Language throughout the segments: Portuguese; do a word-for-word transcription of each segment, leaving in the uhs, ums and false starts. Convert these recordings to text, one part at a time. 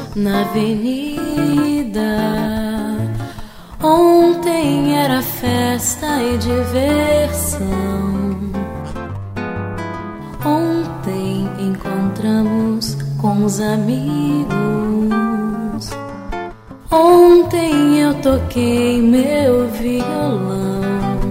na avenida. Ontem era festa e diversão. Ontem encontramos com os amigos. Ontem eu toquei meu violão.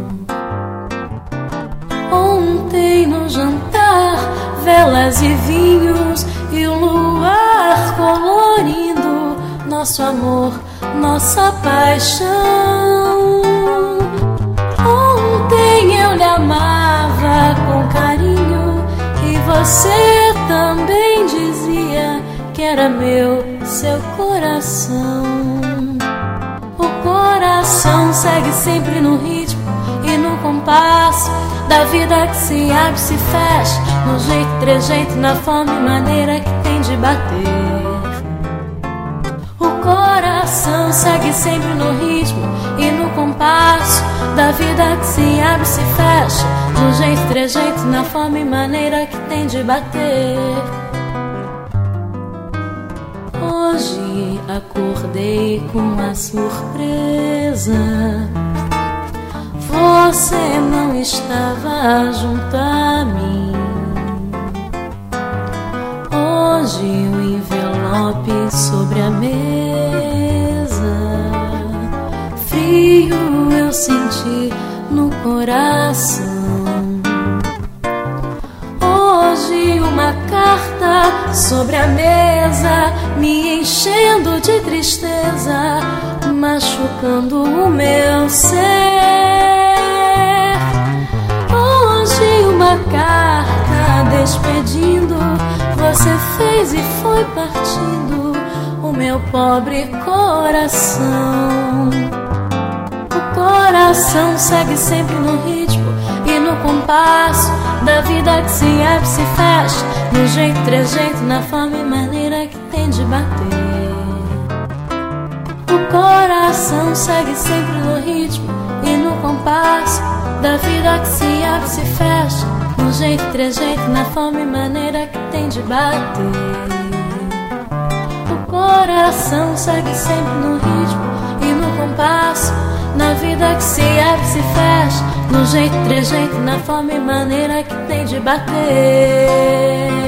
Ontem no jantar, velas e vinhos e o luar colorindo nosso amor, nossa paixão. Ontem eu lhe amava com carinho e você também dizia que era meu, seu coração. O coração segue sempre no ritmo e no compasso da vida que se abre, se fecha, no jeito, trejeito, na forma e maneira que tem de bater. O coração segue sempre no ritmo e no compasso da vida que se abre, se fecha, no jeito, trejeito, na forma e maneira que tem de bater. Hoje acordei com uma surpresa. Você não estava junto a mim. Hoje o envelope sobre a mesa, frio eu senti no coração. Hoje uma carta sobre a mesa, me enchendo de tristeza, machucando o meu ser. Hoje uma carta despedindo, você fez e foi partindo o meu pobre coração. O coração segue sempre no ritmo e no compasso da vida que se abre, se fecha, no jeito, trejeito, na forma e maneira que tem de bater. O coração segue sempre no ritmo e no compasso da vida que se abre, se fecha, no jeito, trejeito, na forma e maneira que tem de bater. O coração segue sempre no ritmo e no compasso na vida que se abre, se fecha, no jeito, trejeito, na forma e maneira que tem de bater.